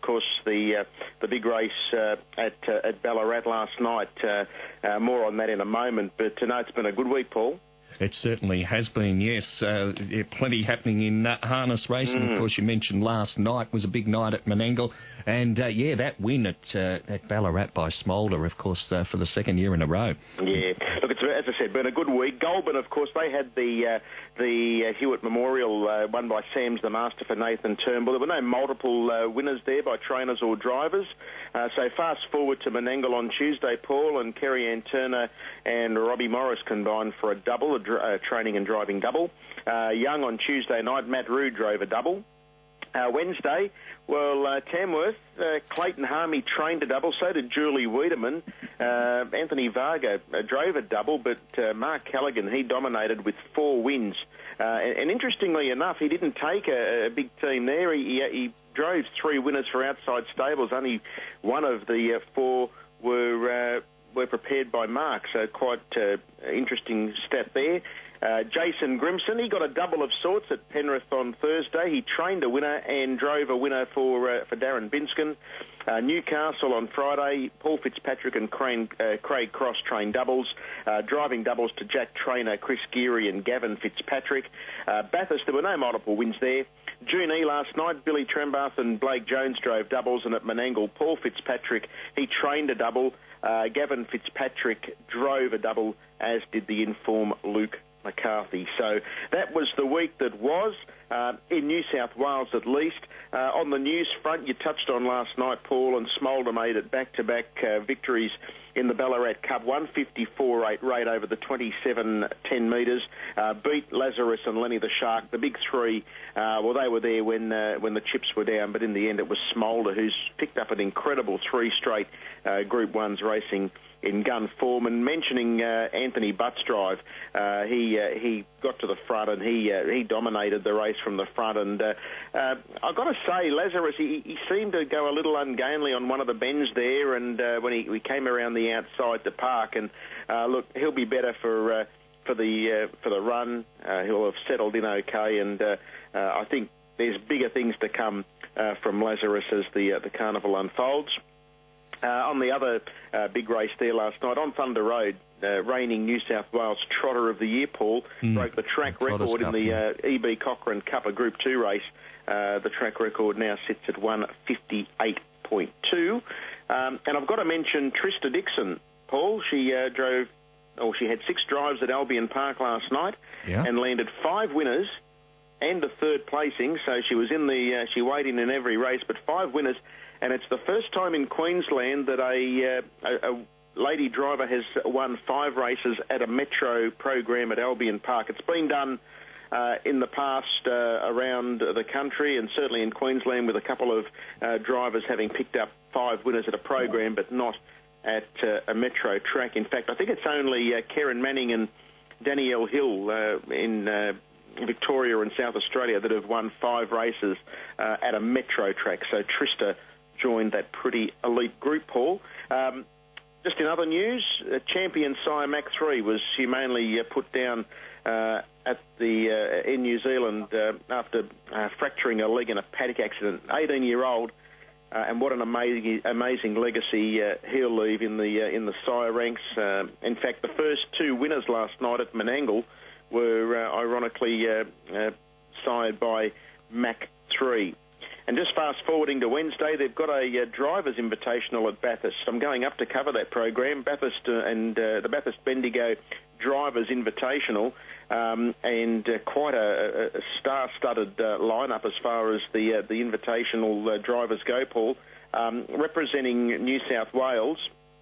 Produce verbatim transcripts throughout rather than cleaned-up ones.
course, the uh, the big race uh, at uh, at Ballarat last night. Uh, uh, more on that in a moment. But uh, no, it's been a good week, Paul. It certainly has been, yes. Uh, yeah, plenty happening in uh, harness racing. Mm. Of course, you mentioned last night was a big night at Menangle. And, uh, yeah, that win at uh, at Ballarat by Smolder, of course, uh, for the second year in a row. Yeah. Look, it's, as I said, been a good week. Goulburn, of course, they had the uh, the uh, Hewitt Memorial uh, won by Sam's the Master for Nathan Turnbull. There were no multiple uh, winners there by trainers or drivers. Uh, so fast forward to Menangle on Tuesday, Paul, and Kerry Ann Turner and Robbie Morris combined for a double, a dr- uh, training and driving double. Uh, Young on Tuesday night, Matt Rue drove a double. Uh, Wednesday, well, uh, Tamworth, uh, Clayton Harmey trained a double, so did Julie Wiedemann. Uh, Anthony Vargo uh, drove a double, but uh, Mark Callaghan, he dominated with four wins. Uh, and, and interestingly enough, he didn't take a, a big team there. He, he, he drove three winners for outside stables. Only one of the uh, four were uh, were prepared by Mark, so quite uh, interesting stat there. Uh, Jason Grimson, he got a double of sorts at Penrith on Thursday. He trained a winner and drove a winner for uh, for Darren Binskin. Uh, Newcastle on Friday, Paul Fitzpatrick and Crane, uh, Craig Cross trained doubles. Uh, driving doubles to Jack Trainer, Chris Geary and Gavin Fitzpatrick. Uh, Bathurst, there were no multiple wins there. June E last night, Billy Trembath and Blake Jones drove doubles, and at Menangle, Paul Fitzpatrick, he trained a double. Uh, Gavin Fitzpatrick drove a double, as did the inform Luke McCarthy. So that was the week that was, uh, in New South Wales at least. Uh, on the news front, you touched on last night, Paul, and Smolder made it back-to-back uh, victories in the Ballarat Cup, one fifty-four eight rate over the twenty-seven ten metres, uh, beat Lazarus and Lenny the Shark, the big three. Uh, well, they were there when uh, when the chips were down, but in the end it was Smolder who's picked up an incredible three straight uh, Group ones racing in gun form. And mentioning uh, Anthony Butt's drive, uh, he uh, he got to the front and he uh, he dominated the race from the front. And uh, uh, I've got to say, Lazarus, he, he seemed to go a little ungainly on one of the bends there, and uh, when he we came around the outside to park. And uh, look, he'll be better for uh, for the uh, for the run. Uh, he'll have settled in okay, and uh, uh, I think there's bigger things to come uh, from Lazarus as the uh, the carnival unfolds. Uh, on the other uh, big race there last night, on Thunder Road, uh, reigning New South Wales Trotter of the Year, Paul, mm. broke the track record Cup, in the uh, E B Cochrane Cup, a Group two race. Uh, the track record now sits at one fifty-eight point two. Um, and I've got to mention Trista Dixon, Paul. She uh, drove, or she had six drives at Albion Park last night yeah. and landed five winners and a third placing. So she was in the, uh, she weighed in in every race, but five winners. And it's the first time in Queensland that a, uh, a, a lady driver has won five races at a metro program at Albion Park. It's been done uh, in the past uh, around the country, and certainly in Queensland, with a couple of uh, drivers having picked up five winners at a program, but not at uh, a metro track. In fact, I think it's only uh, Karen Manning and Danielle Hill uh, in uh, Victoria and South Australia that have won five races uh, at a metro track. So Trista joined that pretty elite group, Paul. Um, just in other news, uh, champion Sire Mac three was humanely uh, put down uh, at the uh, in New Zealand uh, after uh, fracturing a leg in a paddock accident. eighteen-year-old, uh, and what an amazing amazing legacy uh, he'll leave in the uh, in the Sire ranks. Uh, in fact, the first two winners last night at Menangle were uh, ironically uh, uh, sired by Mac three. And just fast-forwarding to Wednesday, they've got a uh, drivers' invitational at Bathurst. I'm going up to cover that program, Bathurst uh, and uh, the Bathurst Bendigo Drivers' Invitational, um, and uh, quite a, a star-studded uh, lineup as far as the uh, the invitational uh, drivers go, Paul. Um, representing New South Wales,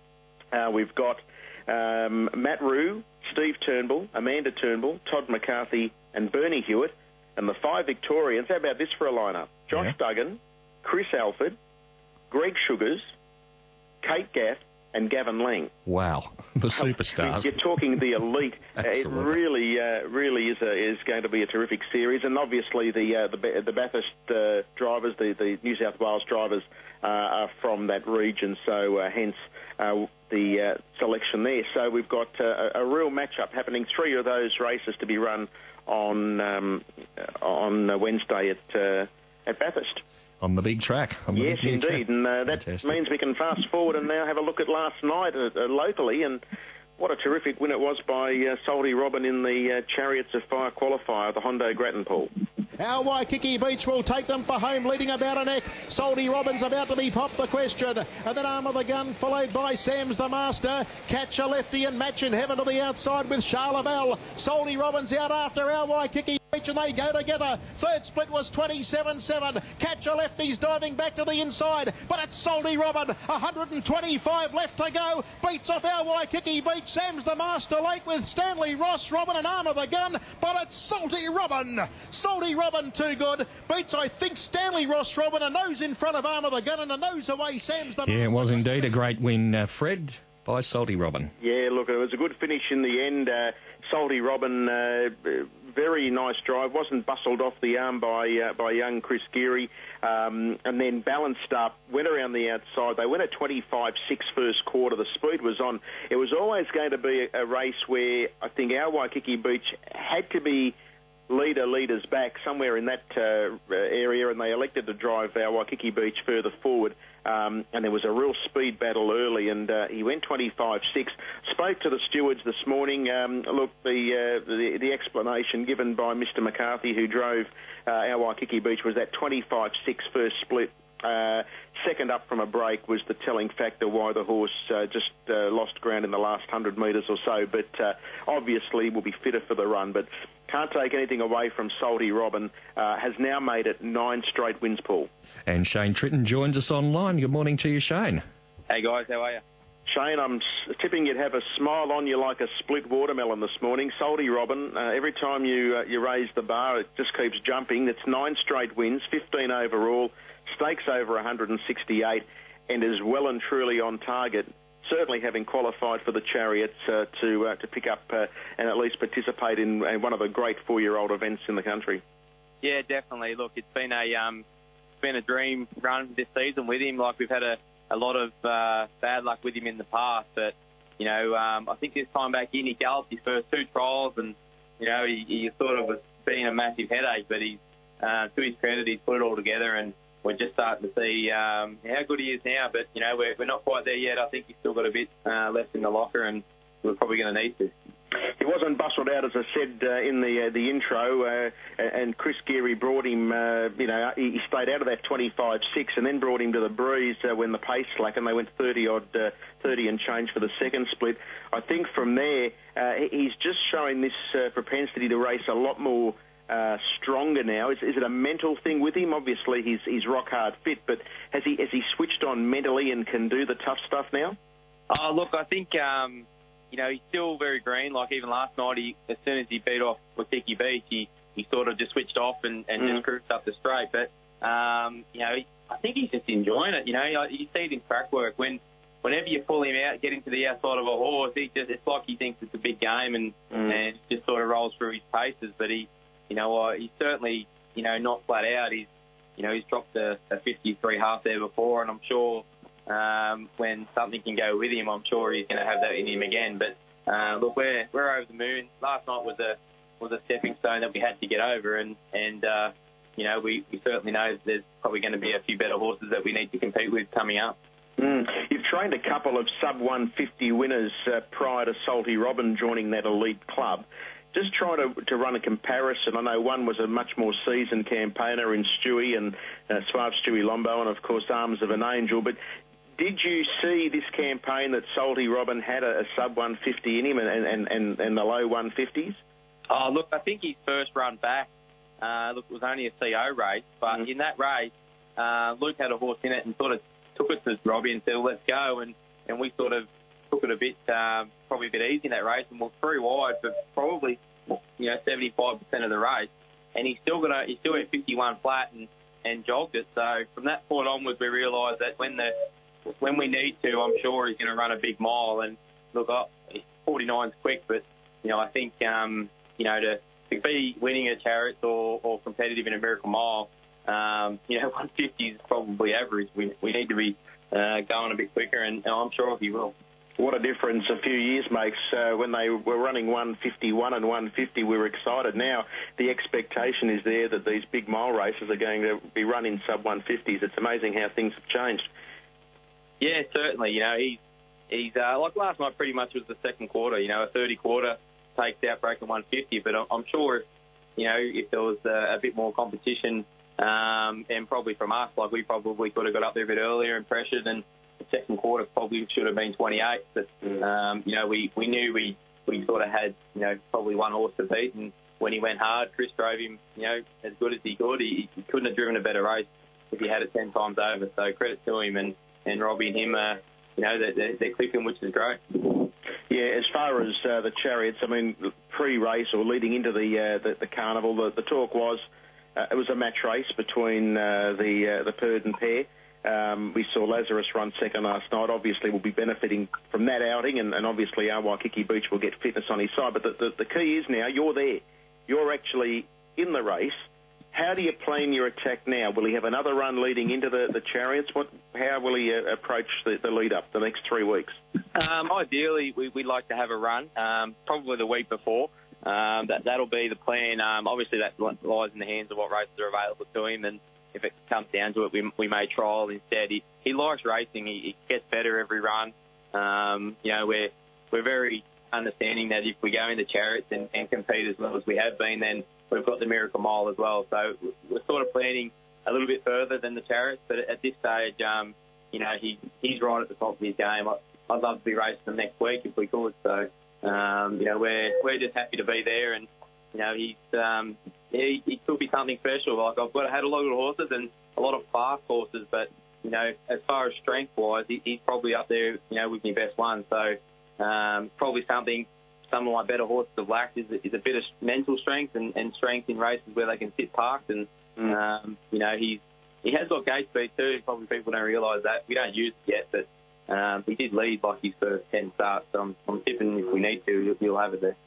uh, we've got um, Matt Rue, Steve Turnbull, Amanda Turnbull, Todd McCarthy, and Bernie Hewitt. And the five Victorians, how about this for a lineup? Josh yeah. Duggan, Chris Alford, Greg Sugars, Kate Gaff, and Gavin Lang. Wow, the superstars. You're talking the elite. It really, uh, really is a, is going to be a terrific series. And obviously the uh, the, the Bathurst uh, drivers, the, the New South Wales drivers, uh, are from that region. So uh, hence uh, the uh, selection there. So we've got uh, a, a real matchup happening. Three of those races to be run on um, on Wednesday at uh, at Bathurst. on the big track. On the yes, big indeed. Track. And uh, that Fantastic. means we can fast forward and now have a look at last night uh, uh, locally. And what a terrific win it was by uh, Salty Robin in the uh, Chariots of Fire qualifier, the Hondo Grattan Pool. Our Waikiki Beach will take them for home, leading about a neck. Salty Robin's about to be popped the question. And then Arm of the Gun, followed by Sam's the Master. Catch a Lefty and Match in Heaven to the outside with Charla Bell. Salty Robin's out after Our Waikiki Beach and they go together. Third split was twenty-seven seven. Catch a Lefty's diving back to the inside. But it's Salty Robin. one hundred twenty-five left to go. Beats off Our Waikiki Beach. Sam's the Master late with Stanley Ross Robin and Arm of the Gun. But it's Salty Robin. Salty Robin too good. Beats, I think, Stanley Ross Robin. A nose in front of Arm of the Gun and a nose away Sam's the Master. Yeah, it was indeed a great win, uh, Fred, by Salty Robin. Yeah, look, it was a good finish in the end. Uh, Salty Robin, uh, very nice drive. Wasn't bustled off the arm by uh, by young Chris Geary. Um, and then balanced up, went around the outside. They went at twenty-five six first quarter. The speed was on. It was always going to be a, a race where I think Our Waikiki Beach had to be leader leaders back somewhere in that uh, area, and they elected to drive Our Waikiki Beach further forward. Um, and there was a real speed battle early, and uh, he went twenty-five six. Spoke to the stewards this morning. Um, look, the, uh, the the explanation given by Mister McCarthy, who drove uh, Our Waikiki Beach, was that twenty-five six first split. Uh, second up from a break was the telling factor why the horse uh, just uh, lost ground in the last one hundred metres or so, but uh, obviously will be fitter for the run. But can't take anything away from Salty Robin, uh, has now made it nine straight wins, Paul. And Shane Tritton joins us online. Good morning to you, Shane. Hey guys, how are you? Shane, I'm tipping you'd have a smile on you like a split watermelon this morning. Salty Robin, uh, every time you uh, you raise the bar, it just keeps jumping. It's nine straight wins, fifteen overall, stakes over one hundred sixty-eight, and is well and truly on target, certainly having qualified for the Chariots uh, to uh, to pick up uh, and at least participate in, in one of the great four-year-old events in the country. Yeah, definitely. Look, it's been a um, it's been a dream run this season with him. Like, we've had a, a lot of uh, bad luck with him in the past, but you know, um, I think this time back in, he galloped his first two trials, and you know, he, he sort of was being a massive headache. But he's uh, to his credit, he's put it all together, and we're just starting to see um, how good he is now. But you know, we're, we're not quite there yet. I think he's still got a bit uh, left in the locker, and we're probably going to need to. He wasn't bustled out, as I said uh, in the uh, the intro, uh, and Chris Geary brought him, uh, you know, he stayed out of that twenty-five six and then brought him to the breeze uh, when the pace slackened. They went thirty odd, uh, thirty and change for the second split. I think from there, uh, he's just showing this uh, propensity to race a lot more uh, stronger now. Is, is it a mental thing with him? Obviously, he's he's rock hard fit, but has he has he switched on mentally and can do the tough stuff now? Oh, look, I think. Um You know, he's still very green. Like, even last night, he, as soon as he beat off Waikiki Beach, he, he sort of just switched off and, and mm. just cruised up the straight. But, um, you know, he, I think he's just enjoying it. You know, you, you see it in track work. When, whenever you pull him out, get him to the outside of a horse, he just, it's like he thinks it's a big game and, mm. and just sort of rolls through his paces. But he, you know, uh, he's certainly, you know, not flat out. He's, you know, he's dropped a, a fifty-three half there before, and I'm sure... Um, when something can go with him, I'm sure he's going to have that in him again. But uh, look, we're we're over the moon. Last night was a was a stepping stone that we had to get over, and and uh, you know we, we certainly know there's probably going to be a few better horses that we need to compete with coming up. Mm. You've trained a couple of sub one fifty winners uh, prior to Salty Robin joining that elite club. Just try to, to run a comparison. I know one was a much more seasoned campaigner in Stewie and uh, Suave Stewie Lombo, and of course Arms of an Angel, but did you see this campaign that Salty Robin had a, a sub one fifty in him and, and, and, and the low one fifties? Oh, look, I think his first run back, uh, look, it was only a C O race, but mm. in that race, uh, Luke had a horse in it and sort of took it to Robbie and said, well, let's go, and, and we sort of took it a bit, um, probably a bit easy in that race, and we're three wide for probably, you know, seventy-five percent of the race, and he still got a, he still went fifty-one flat and, and jogged it. So from that point onwards, we realised that when the When we need to, I'm sure he's going to run a big mile. And look, forty-nine's quick, but you know, I think um, you know to, to be winning at Chariots or, or competitive in a Miracle Mile, um, you know, one fifty is probably average. We we need to be uh, going a bit quicker, and, and I'm sure he will. What a difference a few years makes. Uh, when they were running one fifty-one and one fifty, we were excited. Now the expectation is there that these big mile races are going to be run in sub one fifties. It's amazing how things have changed. Yeah, certainly. You know, he's, he's uh, like last night pretty much was the second quarter. You know, a thirty quarter takes out breaking one fifty. But I'm sure, if, you know, if there was a, a bit more competition, um, and probably from us, like we probably could have got up there a bit earlier and pressured, and the second quarter probably should have been twenty-eight. But, um, you know, we, we knew we, we sort of had, you know, probably one horse to beat. And when he went hard, Chris drove him, you know, as good as he could. He, he couldn't have driven a better race if he had it ten times over. So credit to him, and, and Robbie and him, uh, you know, they're, they're clicking, which is great. Yeah, as far as uh, the chariots, I mean, pre-race or leading into the uh, the, the carnival, the, the talk was uh, it was a match race between uh, the uh, the Purdon pair. Um, we saw Lazarus run second last night. Obviously, we'll be benefiting from that outing, and, and obviously our Waikiki Beach will get fitness on his side. But the, the, the key is now you're there. You're actually in the race. How do you plan your attack now? Will he have another run leading into the, the chariots? What? How will he uh, approach the, the lead-up the next three weeks? Um, ideally, we, we'd like to have a run, um, probably the week before. Um, that, that'll be the plan. Um, obviously, that lies in the hands of what races are available to him, and if it comes down to it, we, we may trial instead. He, he likes racing. He, he gets better every run. Um, you know, we're we're very understanding that if we go into chariots and, and compete as well as we have been, then we've got the Miracle Mile as well. So we're sort of planning a little bit further than the chariots, but at this stage, um, you know, he he's right at the top of his game. I, I'd love to be racing them next week if we could. So, um, you know, we're we're just happy to be there, and you know, he's um, he, he could be something special. Like I've got had a lot of horses and a lot of fast horses, but you know, as far as strength wise, he, he's probably up there, you know, with my best one. So um, probably something some of my better horses have lacked is, is a bit of mental strength and, and strength in races where they can sit parked. And mm. um, you know, he's he has got gate speed too. Probably people don't realise that. We don't use it yet, but um, he did lead like his first ten starts. So I'm, I'm tipping if we need to, he'll have it there.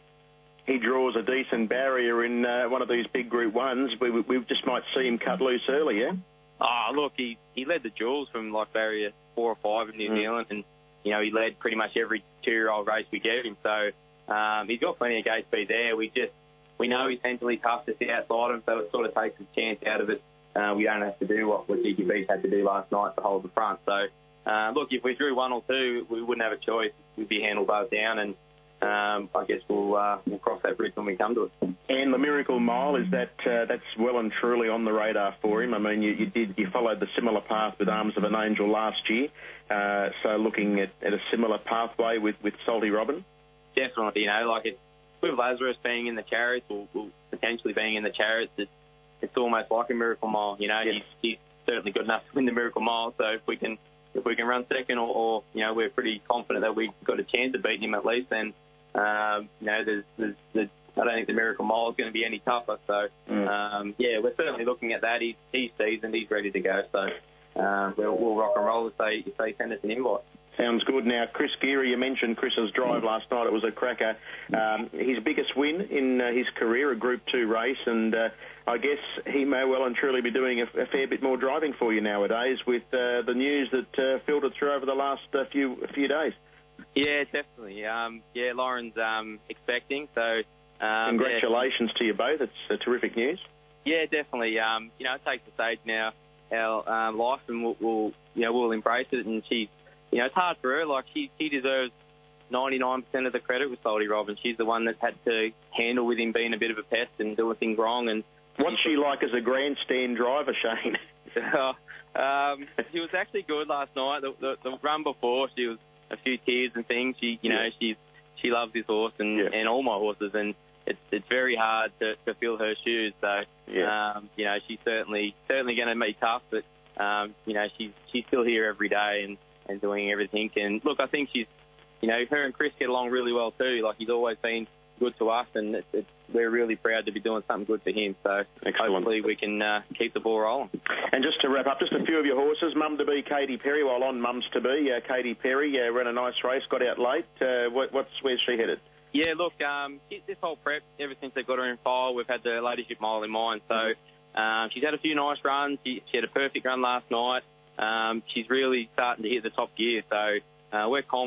He draws a decent barrier in uh, one of these big Group Ones. We, we just might see him cut loose early, yeah? Oh, look, he, he led the Jewels from like barrier four or five in New mm. Zealand, and you know he led pretty much every two-year-old race we gave him. So um, he's got plenty of gate speed there. We just we know he's mentally tough to sit outside him, so it sort of takes his chance out of it. Uh, we don't have to do what what G Q B's had to do last night to hold the front. So uh, look, if we drew one or two, we wouldn't have a choice. We'd be handled both down, and Um, I guess we'll uh, we'll cross that bridge when we come to it. And the Miracle Mile, is that uh, that's well and truly on the radar for him? I mean, you, you did you followed the similar path with Arms of an Angel last year, uh, so looking at, at a similar pathway with, with Salty Robin? Definitely, you know, like it, with Lazarus being in the chariots or, or potentially being in the chariots, it's, it's almost like a Miracle Mile. You know, yes. he's, he's certainly good enough to win the Miracle Mile, so if we can if we can run second or, or you know, we're pretty confident that we've got a chance of beating him at least, then Um, you know, there's, there's, there's, I don't think the Miracle Mile is going to be any tougher. So, mm. um, yeah, we're certainly looking at that. He's, he's seasoned. He's ready to go. So uh, we'll, we'll rock and roll if they, if they send us an invite. Sounds good. Now, Chris Geary, you mentioned Chris's drive last night. It was a cracker. Um, his biggest win in uh, his career, a Group two race, and uh, I guess he may well and truly be doing a, a fair bit more driving for you nowadays with uh, the news that uh, filtered through over the last uh, few few days. Yeah, definitely. Um, yeah, Lauren's um, expecting. So, um, congratulations yeah. to you both. It's uh, terrific news. Yeah, definitely. Um, you know, it takes the stage now, our um, life, and we'll, we'll, you know, we'll embrace it. And she, you know, it's hard for her. Like she, she deserves ninety-nine percent of the credit with Salty Robin. She's the one that's had to handle with him being a bit of a pest and doing things wrong. And what's she like as a grandstand driver, Shane? um, she was actually good last night. The, the, the run before, she was a few tears and things. She, you know, yeah. she's she loves this horse and, yeah. and all my horses, and it's it's very hard to, to fill her shoes. So, yeah. um, you know, she's certainly certainly going to be tough, but um, you know, she's she's still here every day and, and doing everything. And look, I think she's, you know, her and Chris get along really well too. Like he's always been good to us, and it's, it's, we're really proud to be doing something good for him. So Excellent. Hopefully we can uh, keep the ball rolling. And just to wrap up, just a few of your horses. Mum to be Katy Perry, well on Mums to be. Uh, Katy Perry uh, ran a nice race, got out late. Uh, what, what's where's she headed? Yeah, look, um, this whole prep, ever since they've got her in file, we've had the Ladyship Mile in mind. So mm-hmm. um, she's had a few nice runs. She, she had a perfect run last night. Um, she's really starting to hit the top gear. So uh, we're confident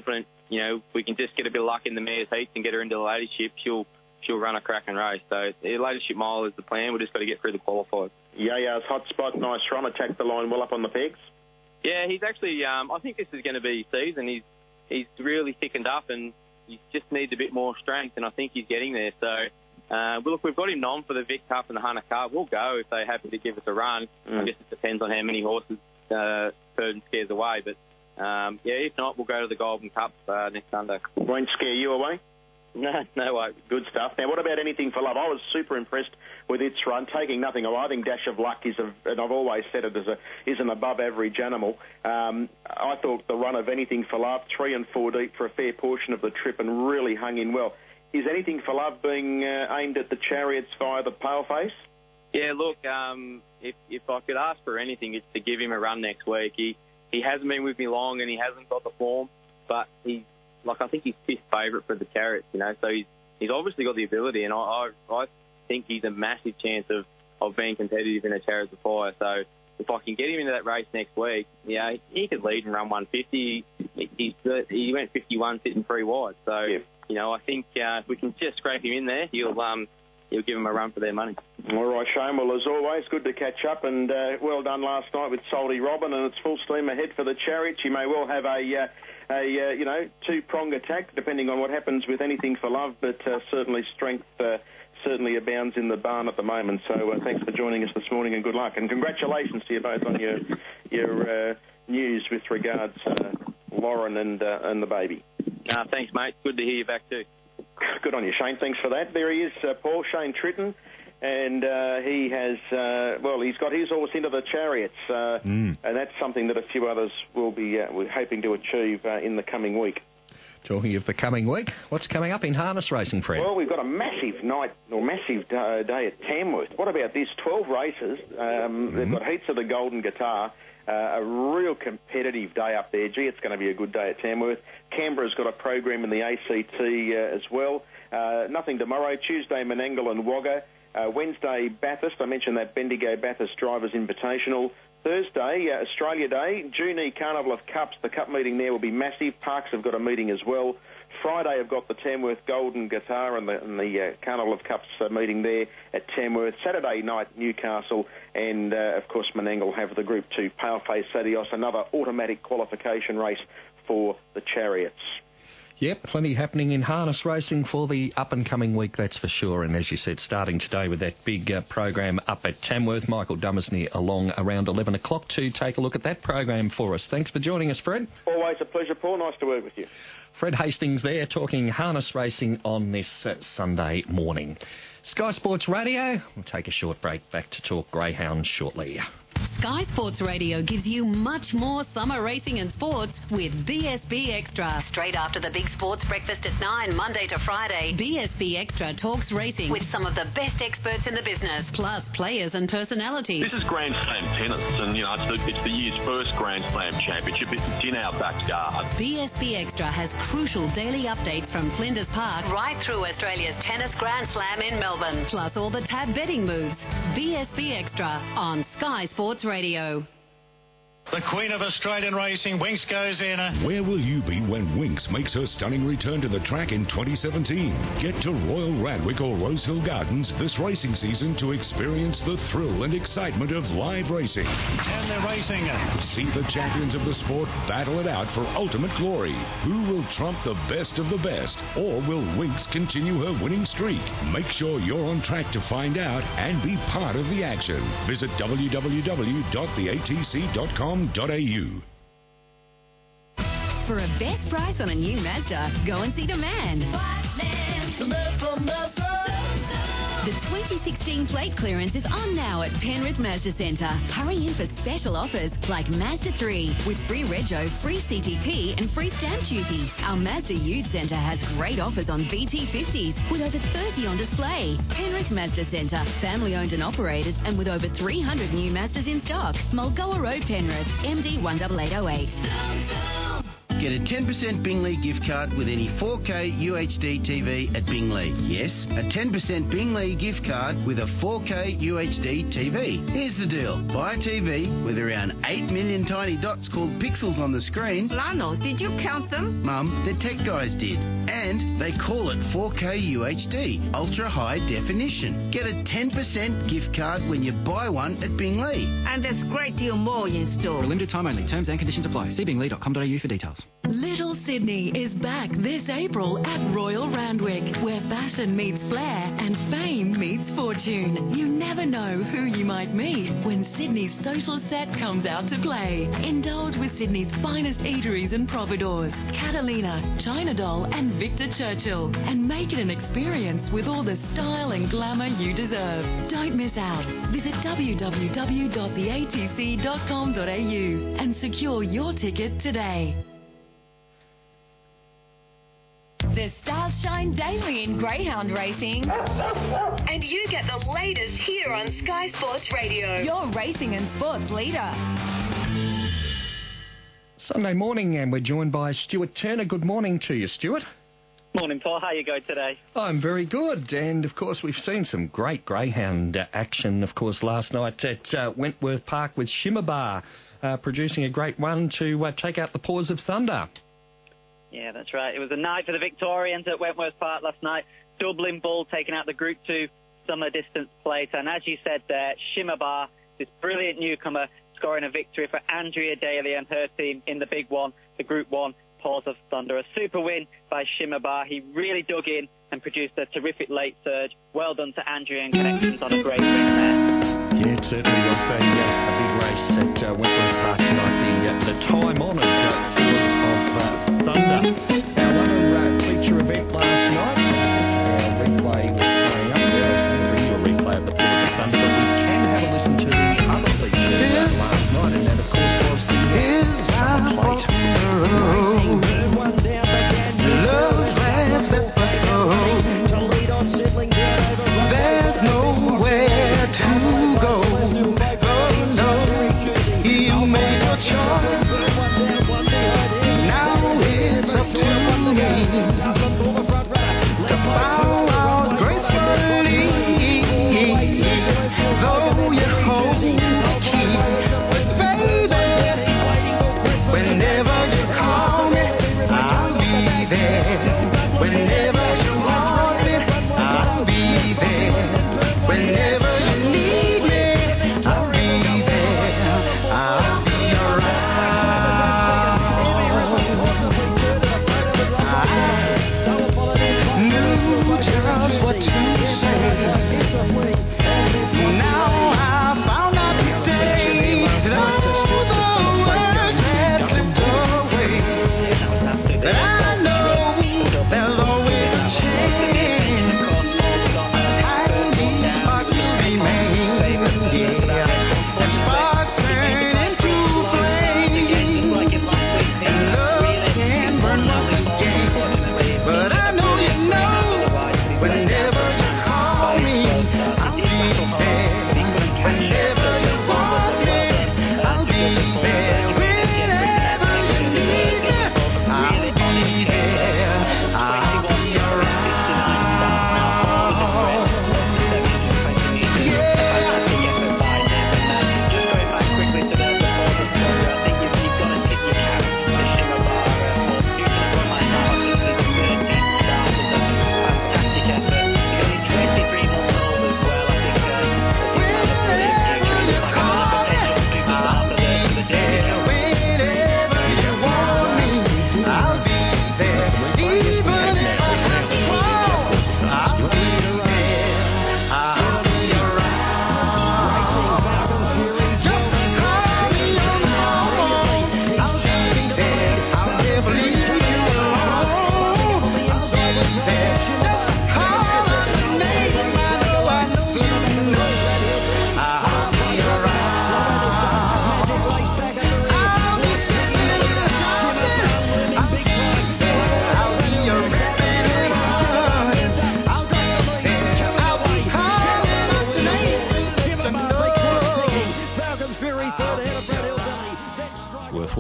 you know, if we can just get a bit of luck in the mare's heats and get her into the leadership, she'll she'll run a cracking race. So the leadership mile is the plan. We've just got to get through the qualifiers. Yeah, yeah, hot spot, nice run, attacked the line well up on the pegs. Yeah, he's actually, um, I think this is going to be his season. He's, he's really thickened up and he just needs a bit more strength, and I think he's getting there. So, uh, well, look, we've got him on for the Vic Cup and the Hunter Cup. We'll go if they're happy to give us a run. Mm. I guess it depends on how many horses uh, Purdon scares away. But, um, yeah, if not, we'll go to the Golden Cup uh, next Sunday. Won't scare you away? No, no way. Good stuff. Now, what about Anything for Love? I was super impressed with its run, taking nothing away. I think Dash of Luck is, a, and I've always said it, as a, is an above-average animal. Um, I thought the run of Anything for Love, three and four deep for a fair portion of the trip, and really hung in well. Is Anything for Love being uh, aimed at the chariots via the paleface? Yeah, look, um, if, if I could ask for anything, it's to give him a run next week. He, he hasn't been with me long and he hasn't got the form, but he's Like, I think he's fifth favourite for the Chariots, you know, so he's he's obviously got the ability, and I I, I think he's a massive chance of, of being competitive in a Chariots of Fire. So if I can get him into that race next week, yeah, he could lead and run one fifty. He, he, he went fifty-one sitting three wide. So, yeah. you know, I think uh, if we can just scrape him in there, he'll um he'll give him a run for their money. All right, Shane. Well, as always, good to catch up, and uh, well done last night with Salty Robin, and it's full steam ahead for the Chariots. You may well have a... Uh, a, uh, you know, two-prong attack, depending on what happens with Anything for Love, but uh, certainly strength uh, certainly abounds in the barn at the moment. So uh, thanks for joining us this morning, and good luck. And congratulations to you both on your your uh, news with regards uh, Lauren and uh, and the baby. Uh, thanks, mate. Good to hear you back too. Good on you, Shane. Thanks for that. There he is, uh, Paul, Shane Tritton. And uh, he has, uh, well, he's got his horse into the Chariots, uh, mm. and that's something that a few others will be uh, hoping to achieve uh, in the coming week. Talking of the coming week, what's coming up in harness racing, Fred? Well, we've got a massive night, or massive uh, day at Tamworth. What about this? twelve races. Um, mm. They've got heats of the Golden Guitar. Uh, a real competitive day up there. Gee, it's going to be a good day at Tamworth. Canberra's got a program in the A C T uh, as well. Uh, nothing tomorrow. Tuesday, Menangle and Wagga. Uh, Wednesday, Bathurst. I mentioned that Bendigo Bathurst Drivers Invitational. Thursday, uh, Australia Day. June Carnival of Cups. The cup meeting there will be massive. Parks have got a meeting as well. Friday, I've got the Tamworth Golden Guitar and the, and the uh, Carnival of Cups uh, meeting there at Tamworth. Saturday night, Newcastle. And, uh, of course, Menangle have the Group two Paleface Sadios, another automatic qualification race for the Chariots. Yep, plenty happening in harness racing for the up-and-coming week, that's for sure. And as you said, starting today with that big uh, program up at Tamworth. Michael Dummersney along around eleven o'clock to take a look at that program for us. Thanks for joining us, Fred. Always a pleasure, Paul. Nice to work with you. Fred Hastings there talking harness racing on this uh, Sunday morning. Sky Sports Radio, we'll take a short break. Back to talk greyhounds shortly. Sky Sports Radio gives you much more summer racing and sports with B S B Extra. Straight after the big sports breakfast at nine, Monday to Friday, B S B Extra talks racing with some of the best experts in the business, plus players and personalities. This is Grand Slam tennis, and you know it's the, it's the year's first Grand Slam championship. It's in our backyard. B S B Extra has crucial daily updates from Flinders Park right through Australia's tennis Grand Slam in Melbourne, plus all the tab betting moves. B S B Extra on Sky Sports Radio. The Queen of Australian Racing, Winx, goes in. Where will you be when Winx makes her stunning return to the track in twenty seventeen? Get to Royal Randwick or Rosehill Gardens this racing season to experience the thrill and excitement of live racing. And they're racing. See the champions of the sport battle it out for ultimate glory. Who will trump the best of the best? Or will Winx continue her winning streak? Make sure you're on track to find out and be part of the action. Visit w w w dot the a t c dot com. .au. For a best price on a new Mazda, go and see the man. The man from Mazda. The twenty sixteen plate clearance is on now at Penrith Mazda Centre. Hurry in for special offers like Mazda three with free rego, free C T P and free stamp duty. Our Mazda Used Centre has great offers on V T fifties with over thirty on display. Penrith Mazda Centre, family owned and operated, and with over three hundred new Mazdas in stock. Mulgoa Road, Penrith, M D one eight eight oh eight. Get a ten percent Bingley gift card with any four K U H D T V at Bingley. Yes, a ten percent Bingley gift card with a four K U H D T V. Here's the deal. Buy a T V with around eight million tiny dots called pixels on the screen. Lionel, did you count them? Mum, the tech guys did. And they call it four K U H D, ultra high definition. Get a ten percent gift card when you buy one at Bingley. And there's a great deal more in store. For a limited time only. Terms and conditions apply. See bingley dot com dot a u for details. Little Sydney is back this April at Royal Randwick, where fashion meets flair and fame meets fortune. You never know who you might meet when Sydney's social set comes out to play. Indulge with Sydney's finest eateries and providores, Catalina, China Doll and Victor Churchill, and make it an experience with all the style and glamour you deserve. Don't miss out. Visit w w w dot the a t c dot com dot a u and secure your ticket today. The stars shine daily in greyhound racing. And you get the latest here on Sky Sports Radio. Your racing and sports leader. Sunday morning, and we're joined by Stuart Turner. Good morning to you, Stuart. Morning, Paul. How you go today? I'm very good. And, of course, we've seen some great greyhound uh, action, of course, last night at uh, Wentworth Park with Shimmerbar uh, producing a great one to uh, take out the Paws of Thunder. Yeah, that's right. It was a night for the Victorians at Wentworth Park last night. Dublin Bull taking out the Group two summer distance plate. And as you said there, Shimmerbar, this brilliant newcomer, scoring a victory for Andrea Daly and her team in the big one, the Group one Paws of Thunder. A super win by Shimmerbar. He really dug in and produced a terrific late surge. Well done to Andrea and Connections on a great win there. Yeah, it certainly was a, uh, a big race at uh, Wentworth Park tonight. The, uh, the time-honoured uh, Force of uh, Thunder. Our other uh, feature event last night, our replay was playing up there. I was going to bring you a replay of the Force of Thunder, but we can have a listen to the other feature uh, last night, and that, of course, was the uh, summer plate. Racing, third one down again. Love has left my soul. To lead on Sidling down over. There's nowhere to go. Oh no, you made your choice. Now it's up to me to bow out gracefully. Though you hold the key, but baby, whenever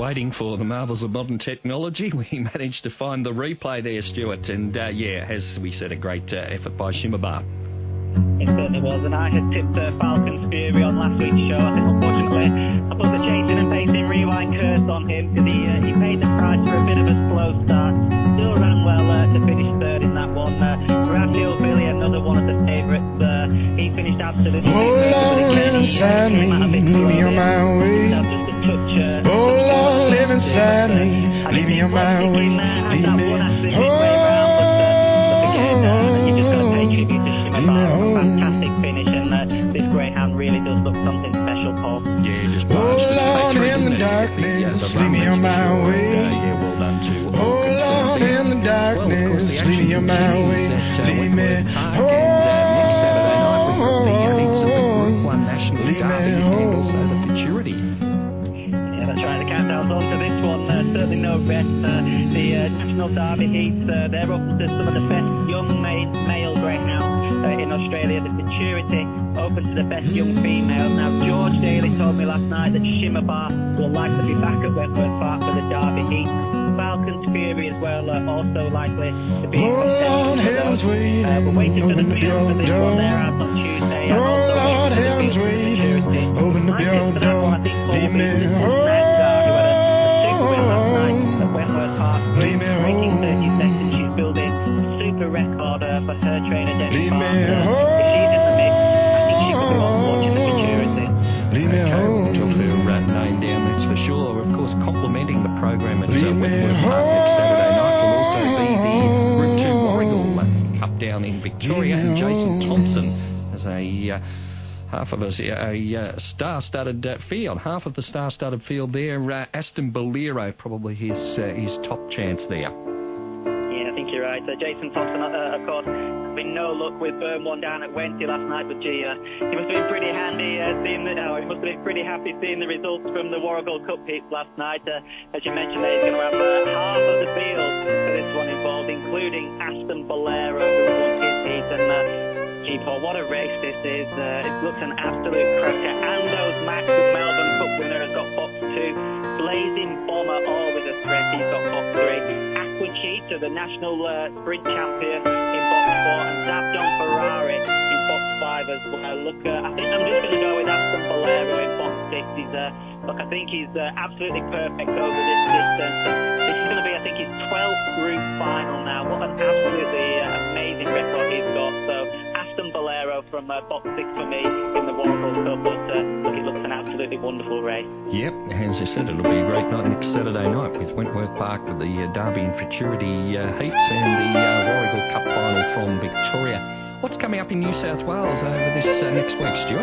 waiting for the marvels of modern technology, we managed to find the replay there, Stuart. And, uh, yeah, as we said, a great uh, effort by Shimaba. It certainly was, and I had tipped uh, Falcon's Fury on last week's show. I think, unfortunately, I put the chasing and pacing rewind curse on him because he, uh, he paid the price for a bit of a slow start. Still ran well uh, to finish third in that one. Uh, Brad Hillbilly, another one of the favourites, uh, he finished absolutely oh, third, but again, he uh, came out a bit slow. Leave me on my way. Just a touch, uh, oh, Lord, live inside me. Leave me on my way. Leave me. Fantastic finish, and uh, this greyhound really does look something special, Paul. Yeah, just oh, Lord, in the darkness, yeah, the leave me on my way. Uh, yeah, well done too. Oh, Lord, in the darkness, well, leave me on my way. At, uh, leave me. Park, and uh, next Saturday night we got the units of the Group One National Derby and also the Futurity. Yeah, that's right. The countdown's on to this one. Uh, certainly no rest. Uh, the uh, National Derby heats, uh, they're open to some of the best young male, male greyhounds. Uh, in Australia, the Futurity open to the best young females. Now, George Daly told me last night that Shimaba will likely be back at Wentworth Park for the Derby heat. Falcon's Fury as well, uh, also likely to be in contention. So, uh, we're waiting for the field for this one there out on Tuesday. And also Lord, heaven's waiting. Open up your door. Leave me. Who had a, a super win last night at Wentworth Park. Breaking thirty seconds. She's building a super record uh, for her trainer, Dennis Barnes. If she's in the mix, I think she could be one watching the Futurity. Leave me home. Drop her uh, name down, that's for sure. Of course, complementing the program at uh, Wentworth Park next Saturday night will also be the Group two Warragul Cup down in Victoria, and Jason Thompson as a uh, half of a, a uh, star-studded uh, field, half of the star-studded field there. Uh, Aston Bolero, probably his uh, his top chance there. Yeah, I think you're right. Uh, Jason Thompson, uh, of course, been no luck with Burn One down at Wenty last night, but gee, uh, he must have been pretty handy uh, seeing the, oh, he must have been pretty happy seeing the results from the Warragul Cup heats last night. Uh, as you mentioned, there, he's going to have uh, half of the field for this one involved, including Aston Bolero, who won his heat. And uh, gee, Paul, what a race this is! Uh, it looks an absolute cracker. Ando's Max, the Melbourne Cup winner, has got box two. Blazing Bomber, always a threat. He's got box three. Aquachita, the national uh, sprint champion, in box four, and Zabdon Ferrari in box five as well. Look, uh, I think I'm just going to go with Aston Bolero in box six. He's, uh, look, I think he's uh, absolutely perfect over this distance. This is going to be, I think, his twelfth group final now. What an absolutely uh, amazing record he's got. So Aston Bolero from uh, box six for me in the Warragul Cup. But uh, look, it looks an absolutely wonderful race. Yep, as I said, it'll be a great night next Saturday night with Wentworth Park with the uh, Derby and Futurity uh, heats and the uh, Warragul Cup final from Victoria. What's coming up in New South Wales over this uh, next week, Stuart?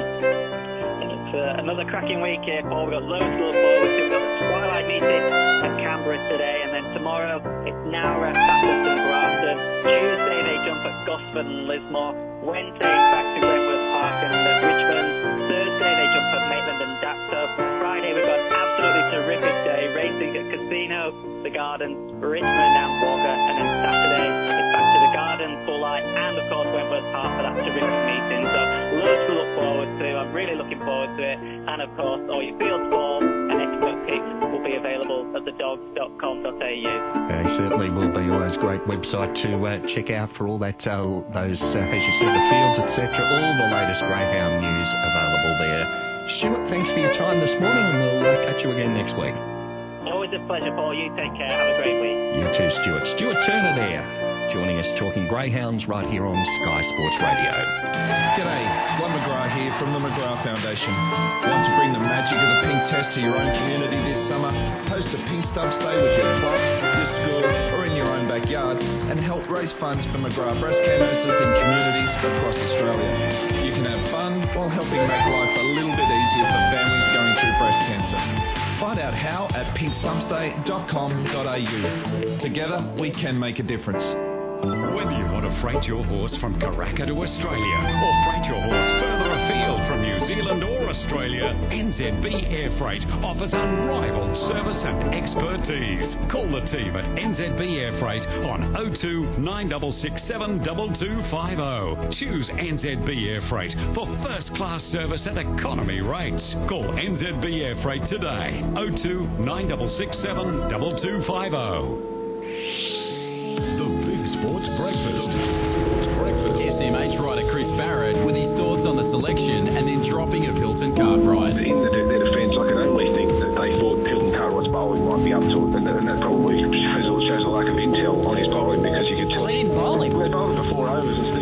It's uh, another cracking week here, Paul. We've got loads to look forward to. We've got the Twilight meeting at Canberra today, and then tomorrow it's Nowra, Bathurst and Grafton. Tuesday they jump at Gosford and Lismore. Wednesday back to Wentworth Park and uh, Richmond. Thursday they jump at Maitland and Daxo. Friday we've got an absolutely terrific day racing at Casino, the Gardens, Richmond and Walker, and then Saturday it's back to the Gardens, Bullite, and of course Wentworth Park for that terrific meeting. So loads to look forward to. I'm really looking forward to it. And of course all your field ball and expert picks will be available at the dogs dot com dot a u. Uh, certainly will be always a great website to uh, check out for all that, uh, those, uh, as you said, the fields, et cetera. All the latest greyhound news available there. Stuart, thanks for your time this morning, and we'll uh, catch you again next week. Always a pleasure, Paul. You take care. Have a great week. You too, Stuart. Stuart Turner there, joining us talking greyhounds right here on Sky Sports Radio. G'day, Glenn McGrath here from the McGrath Foundation. Want to bring the magic of the pink test to your own community this summer? Host a pink stump stay with your club, your school, or in your own backyard, and help raise funds for McGrath breast cancers in communities across Australia. You can have fun while helping make life a little bit easier for families going through breast cancer. Find out how at pink stump stay dot com dot a u. Together, we can make a difference. Whether you want to freight your horse from Karaka to Australia or freight your horse further afield from New Zealand or Australia, N Z B Air Freight offers unrivaled service and expertise. Call the team at N Z B Air Freight on oh two nine six six seven two two five oh. Choose N Z B Air Freight for first-class service at economy rates. Call N Z B Air Freight today. oh two nine six six seven two two five oh. The Big Sports Breakfast. Breakfast. S M H rider Chris Barrett with his thoughts on the selection and then dropping of Hilton Cartwright. In the, their defence, I can only think that they thought Hilton Cartwright's bowling might be up to it, and that, and that probably shows, shows a lack of intel on his bowling, because you could tell... Well, he didn't bowl him. They bowled for four overs and